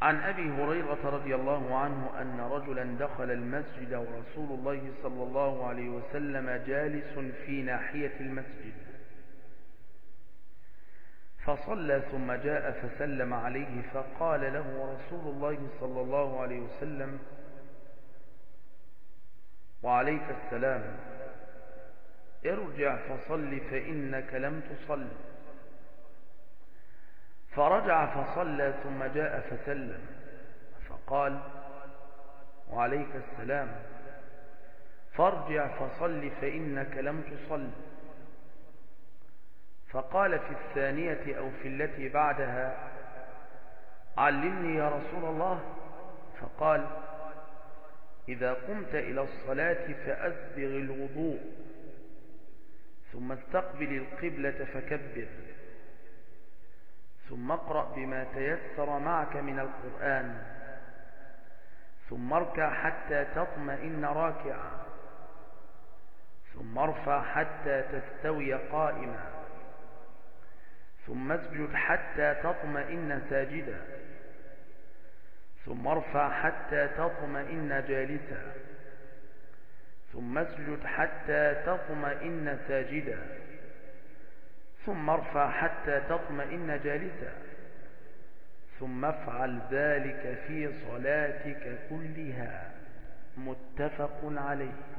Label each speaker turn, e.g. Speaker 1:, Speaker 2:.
Speaker 1: عن أبي هريرة رضي الله عنه أن رجلا دخل المسجد ورسول الله صلى الله عليه وسلم جالس في ناحية المسجد، فصلى ثم جاء فسلم عليه فقال له رسول الله صلى الله عليه وسلم: وعليك السلام، ارجع فصل فإنك لم تصل. فرجع فصلى ثم جاء فسلم فقال: وعليك السلام، فارجع فصل فإنك لم تصل. فقال في الثانية أو في التي بعدها: علمني يا رسول الله. فقال: إذا قمت إلى الصلاة فأسبغ الوضوء، ثم استقبل القبلة فكبر، ثم اقرأ بما تيسر معك من القرآن، ثم اركع حتى تطمئن راكعا، ثم ارفع حتى تستوي قائما، ثم اسجد حتى تطمئن ساجدا، ثم ارفع حتى تطمئن جالسا، ثم اسجد حتى تطمئن ساجدا، ثم ارفع حتى تطمئن جالسا، ثم افعل ذلك في صلاتك كلها. متفق عليه.